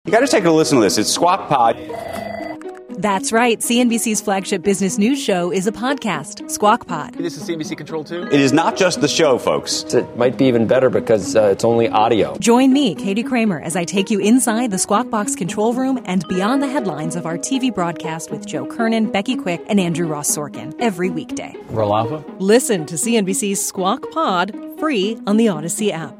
You got to take a listen to this. It's Squawk Pod. That's right. CNBC's flagship business news show is a podcast, Squawk Pod. This is CNBC Control 2? It is not just the show, folks. It might be even better because it's only audio. Join me, Katie Kramer, as I take you inside the Squawk Box control room and beyond the headlines of our TV broadcast with Joe Kernan, Becky Quick, and Andrew Ross Sorkin every weekday. Roll Alpha? Listen to CNBC's Squawk Pod free on the Odyssey app.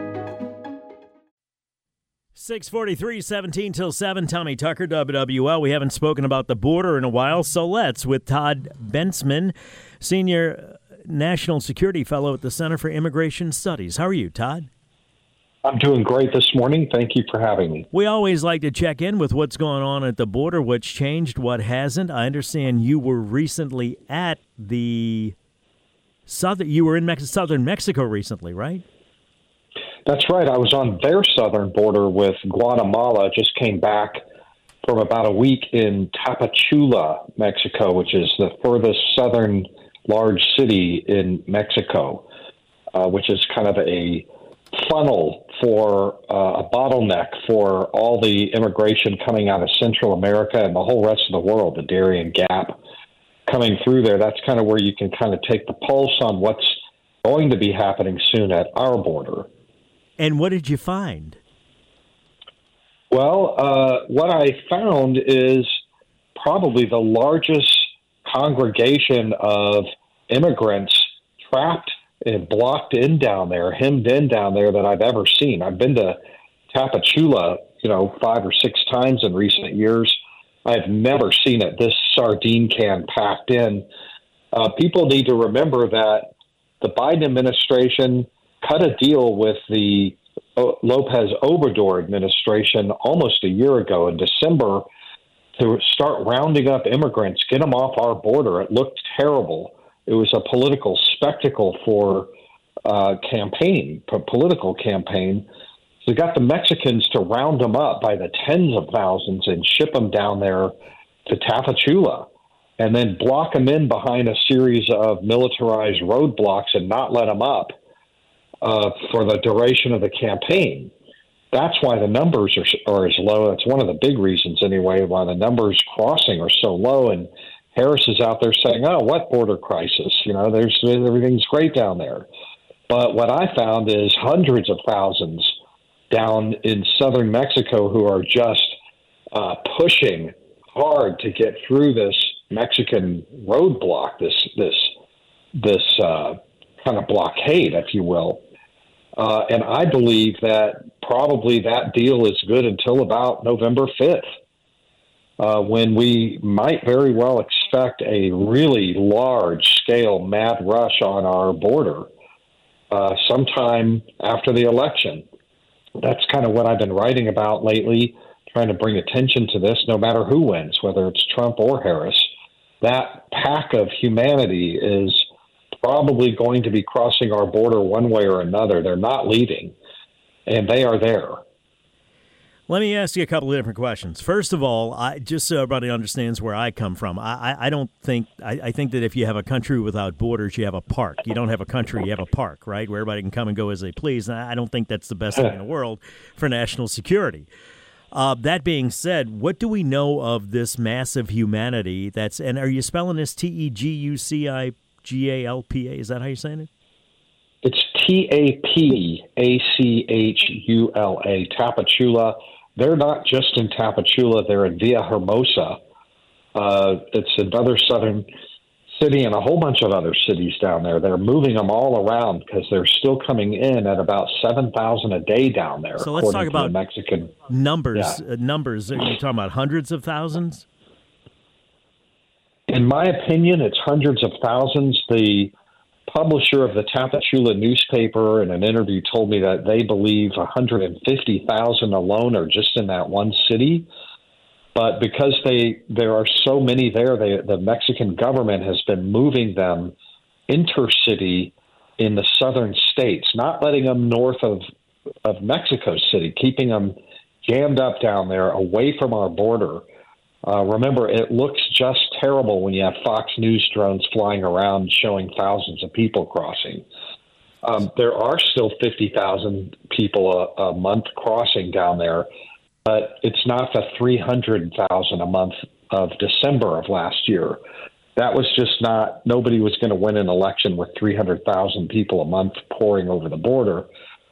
6:43, 17 till 7. Tommy Tucker, WWL. We haven't spoken about the border in a while, so let's with Todd Bensman, Senior National Security Fellow at the Center for Immigration Studies. How are you, Todd? I'm doing great this morning. Thank you for having me. We always like to check in with what's going on at the border, what's changed, what hasn't. I understand you were recently at the you were in southern Mexico recently, right? That's right. I was on their southern border with Guatemala. Just came back from about a week in Tapachula, Mexico, which is the furthest southern large city in Mexico, which is kind of a funnel for a bottleneck for all the immigration coming out of Central America and the whole rest of the world, the Darien Gap coming through there. That's kind of where you can kind of take the pulse on what's going to be happening soon at our border. And what did you find? Well, what I found is probably the largest congregation of immigrants trapped and blocked in down there, hemmed in down there that I've ever seen. I've been to Tapachula, 5 or 6 times in recent years. I've never seen it this sardine can packed in. People need to remember that the Biden administration cut a deal with the Lopez Obrador administration almost a year ago in December to start rounding up immigrants, get them off our border. It looked terrible. It was a political spectacle for political campaign. So they got the Mexicans to round them up by the tens of thousands and ship them down there to Tapachula and then block them in behind a series of militarized roadblocks and not let them up for the duration of the campaign. That's why the numbers are as low. That's one of the big reasons, anyway, why the numbers crossing are so low. And Harris is out there saying, "Oh, what border crisis? Everything's great down there." But what I found is hundreds of thousands down in southern Mexico who are just pushing hard to get through this Mexican roadblock, this kind of blockade, if you will. And I believe that probably that deal is good until about November 5th, when we might very well expect a really large-scale mad rush on our border sometime after the election. That's kind of what I've been writing about lately, trying to bring attention to this, no matter who wins, whether it's Trump or Harris. That pack of humanity is probably going to be crossing our border one way or another. They're not leaving, and they are there. Let me ask you a couple of different questions. First of all, just so everybody understands where I come from, I think that if you have a country without borders, you have a park. You don't have a country, you have a park, right, where everybody can come and go as they please. And I don't think that's the best thing in the world for national security. That being said, what do we know of this massive humanity and are you spelling this Tegucigalpa? Is that how you're saying it? It's Tapachula, Tapachula. They're not just in Tapachula. They're in Villahermosa. It's another southern city and a whole bunch of other cities down there. They're moving them all around because they're still coming in at about 7,000 a day down there. So let's talk about Mexican numbers. Yeah. Numbers. Are you talking about hundreds of thousands? In my opinion, it's hundreds of thousands. The publisher of the Tapachula newspaper in an interview told me that they believe 150,000 alone are just in that one city. But because there are so many there, the Mexican government has been moving them intercity in the southern states, not letting them north of Mexico City, keeping them jammed up down there away from our border. Remember, it looks just terrible when you have Fox News drones flying around showing thousands of people crossing. There are still 50,000 people a month crossing down there. but it's not the 300,000 a month of December of last year. That was just not, nobody was going to win an election with 300,000 people a month pouring over the border.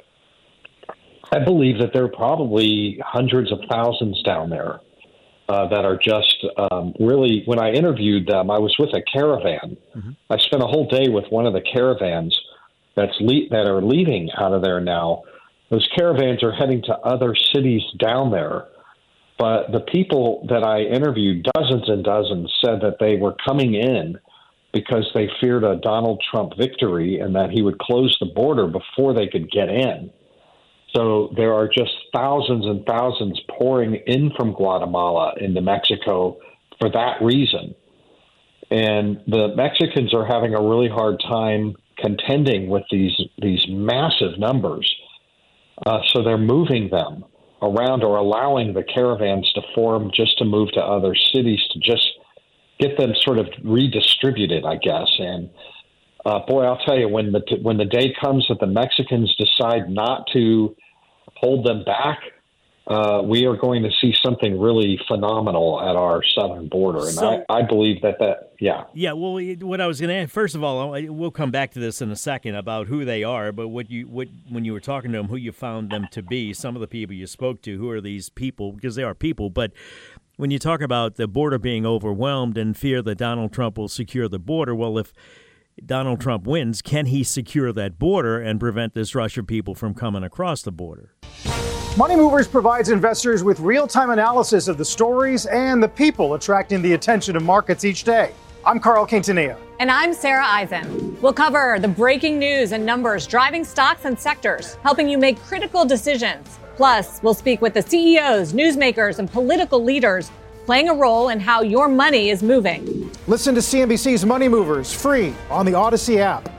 I believe that there are probably hundreds of thousands down there that are just really, when I interviewed them, I was with a caravan. Mm-hmm. I spent a whole day with one of the caravans that are leaving out of there now. Those caravans are heading to other cities down there. But the people that I interviewed, dozens and dozens, said that they were coming in because they feared a Donald Trump victory and that he would close the border before they could get in. So there are just thousands and thousands pouring in from Guatemala into Mexico for that reason. And the Mexicans are having a really hard time contending with these massive numbers. So they're moving them around or allowing the caravans to form just to move to other cities to just get them sort of redistributed, I guess. And boy, I'll tell you, when the day comes that the Mexicans decide not to hold them back, we are going to see something really phenomenal at our southern border. And so, I believe that. Yeah, well, what I was going to add, first of all, we'll come back to this in a second about who they are, but when you were talking to them, who you found them to be, some of the people you spoke to, who are these people, because they are people, but when you talk about the border being overwhelmed and fear that Donald Trump will secure the border, well, if Donald Trump wins, can he secure that border and prevent this rush of people from coming across the border? Money Movers provides investors with real-time analysis of the stories and the people attracting the attention of markets each day. I'm Carl Quintanilla. And I'm Sarah Eisen. We'll cover the breaking news and numbers driving stocks and sectors, helping you make critical decisions. Plus, we'll speak with the CEOs, newsmakers, and political leaders playing a role in how your money is moving. Listen to CNBC's Money Movers free on the Odyssey app.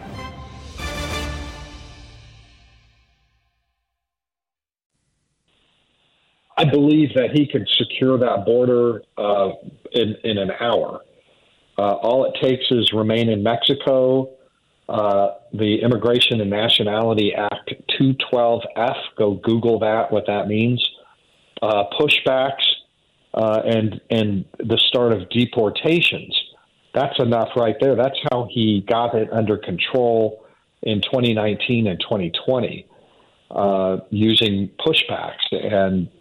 I believe that he could secure that border in an hour. All it takes is remain in Mexico. The Immigration and Nationality Act 212F, go Google that, what that means. Pushbacks and the start of deportations. That's enough right there. That's how he got it under control in 2019 and 2020, using pushbacks and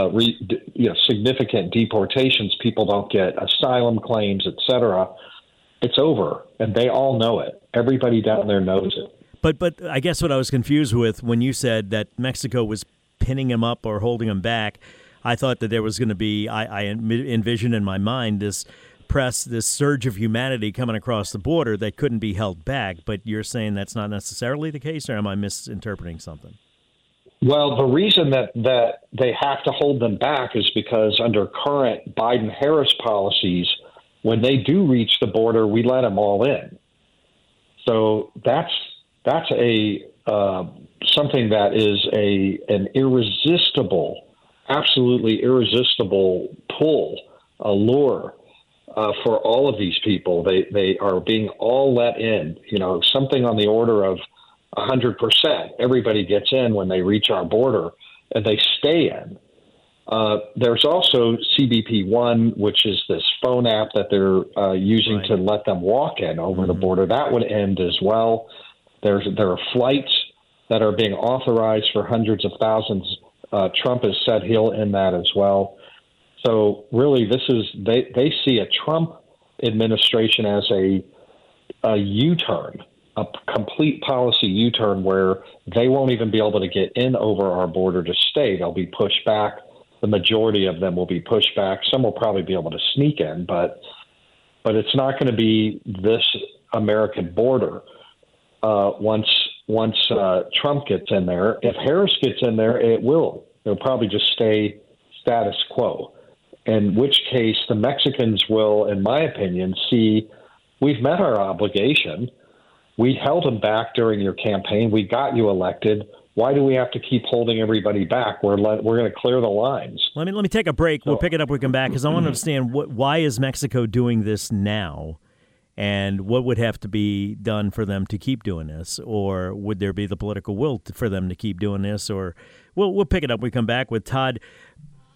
significant deportations. People don't get asylum claims, etc. It's over, and they all know it. Everybody down there knows it. But I guess what I was confused with when you said that Mexico was pinning him up or holding him back, I thought that there was going to be, I envisioned in my mind this surge of humanity coming across the border that couldn't be held back. But you're saying that's not necessarily the case, or am I misinterpreting something? Well, the reason that they have to hold them back is because under current Biden-Harris policies, when they do reach the border, we let them all in. So that's a something that is an irresistible, absolutely irresistible pull, allure for all of these people. They are being all let in. Something on the order of 100%. Everybody gets in when they reach our border, and they stay in. There's also CBP One, which is this phone app that they're using to let them walk in over the border. That would end as well. There are flights that are being authorized for hundreds of thousands. Trump has said he'll end that as well. So really, they see a Trump administration as a U-turn, a complete policy U-turn where they won't even be able to get in over our border to stay. They'll be pushed back. The majority of them will be pushed back. Some will probably be able to sneak in, but it's not going to be this American border once Trump gets in there. If Harris gets in there, it'll probably just stay status quo, in which case the Mexicans will, in my opinion, see we've met our obligation. We held them back during your campaign. We got you elected. Why do we have to keep holding everybody back? We're going to clear the lines. Let me take a break. We'll pick it up when we come back, because I want to understand why is Mexico doing this now, and what would have to be done for them to keep doing this, or would there be the political will for them to keep doing this? Or we'll pick it up when we come back with Todd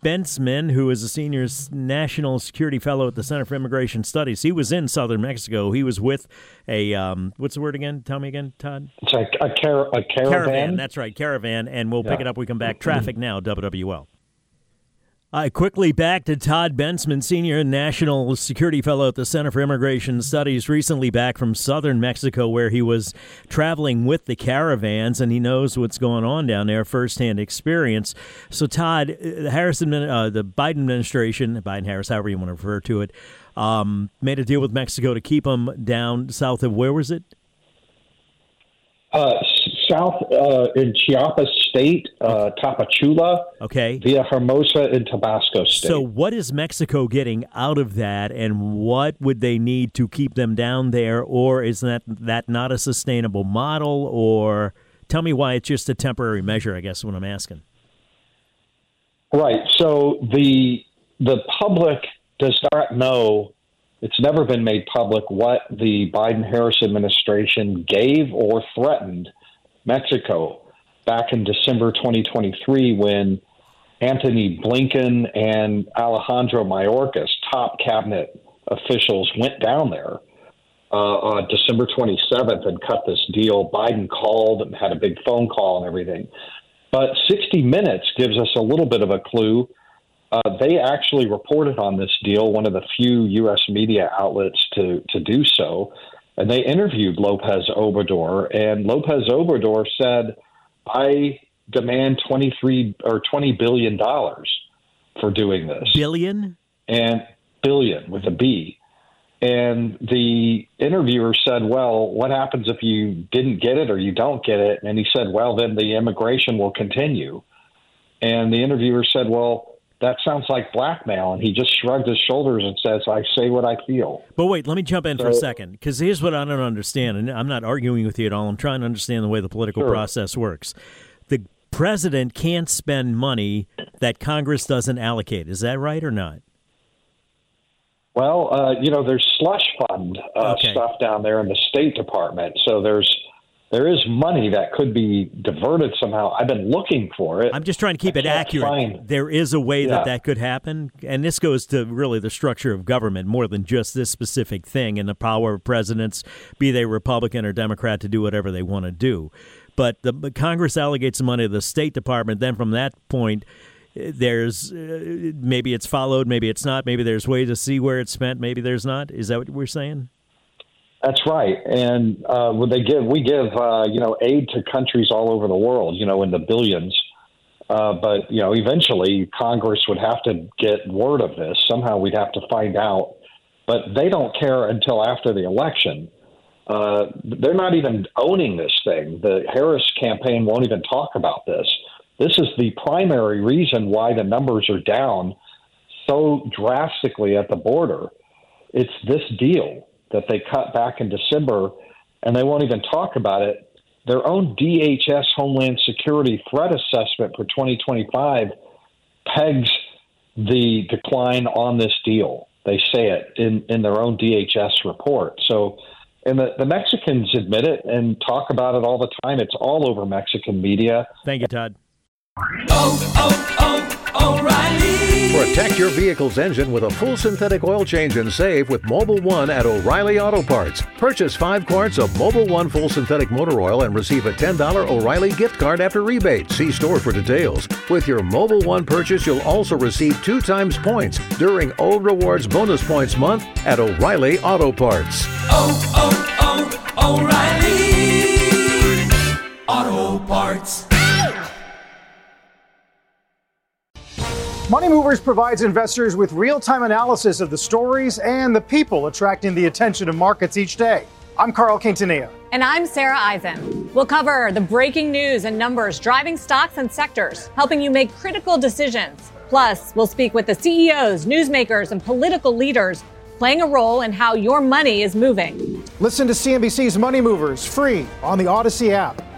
Bensman, who is a senior national security fellow at the Center for Immigration Studies. He was in southern Mexico. He was with a, what's the word again? Tell me again, Todd. It's like a caravan. That's right, caravan. And we'll pick it up when we come back. Traffic now, WWL. Quickly back to Todd Bensman, senior national security fellow at the Center for Immigration Studies, recently back from southern Mexico where he was traveling with the caravans, and he knows what's going on down there, firsthand experience. So, Todd, the Biden administration, Biden-Harris, however you want to refer to it, made a deal with Mexico to keep them down south of, where was it? South in Chiapas State, Tapachula, via Hermosa in Tabasco State. So what is Mexico getting out of that, and what would they need to keep them down there, or is that not a sustainable model, or tell me why it's just a temporary measure, I guess is what I'm asking. Right. So the public does not know. It's never been made public what the Biden-Harris administration gave or threatened Mexico back in December 2023 when Antony Blinken and Alejandro Mayorkas, top cabinet officials, went down there on December 27th and cut this deal. Biden called and had a big phone call and everything. But 60 Minutes gives us a little bit of a clue. They actually reported on this deal, one of the few U.S. media outlets to do so, and they interviewed Lopez Obrador, and Lopez Obrador said, I demand $20 billion for doing this. Billion? And billion with a B. And the interviewer said, well, what happens if you didn't get it or you don't get it? And he said, well, then the immigration will continue. And the interviewer said, well, that sounds like blackmail. And he just shrugged his shoulders and says, I say what I feel. But wait, let me jump in for a second, because here's what I don't understand. And I'm not arguing with you at all. I'm trying to understand the way the political process works. The president can't spend money that Congress doesn't allocate. Is that right or not? Well, there's slush fund stuff down there in the State Department. So there is money that could be diverted somehow. I've been looking for it. I'm just trying to keep it accurate. There is a way that could happen. And this goes to really the structure of government more than just this specific thing and the power of presidents, be they Republican or Democrat, to do whatever they want to do. But the Congress allocates the money to the State Department. Then from that point, there's maybe it's followed, maybe it's not. Maybe there's ways to see where it's spent. Maybe there's not. Is that what we're saying? That's right. And we give aid to countries all over the world, in the billions. But eventually Congress would have to get word of this. Somehow we'd have to find out. But they don't care until after the election. They're not even owning this thing. The Harris campaign won't even talk about this. This is the primary reason why the numbers are down so drastically at the border. It's this deal that they cut back in December, and they won't even talk about it. Their own DHS Homeland Security threat assessment for 2025 pegs the decline on this deal. They say it in their own DHS report. So, and the Mexicans admit it and talk about it all the time. It's all over Mexican media. Thank you, Todd. O'Reilly. Protect your vehicle's engine with a full synthetic oil change and save with Mobil 1 at O'Reilly Auto Parts. Purchase 5 quarts of Mobil 1 full synthetic motor oil and receive a $10 O'Reilly gift card after rebate. See store for details. With your Mobil 1 purchase, you'll also receive 2 times points during O Rewards Bonus Points Month at O'Reilly Auto Parts. O'Reilly Auto Parts. Money Movers provides investors with real-time analysis of the stories and the people attracting the attention of markets each day. I'm Carl Quintanilla. And I'm Sarah Eisen. We'll cover the breaking news and numbers driving stocks and sectors, helping you make critical decisions. Plus, we'll speak with the CEOs, newsmakers, and political leaders playing a role in how your money is moving. Listen to CNBC's Money Movers free on the Odyssey app.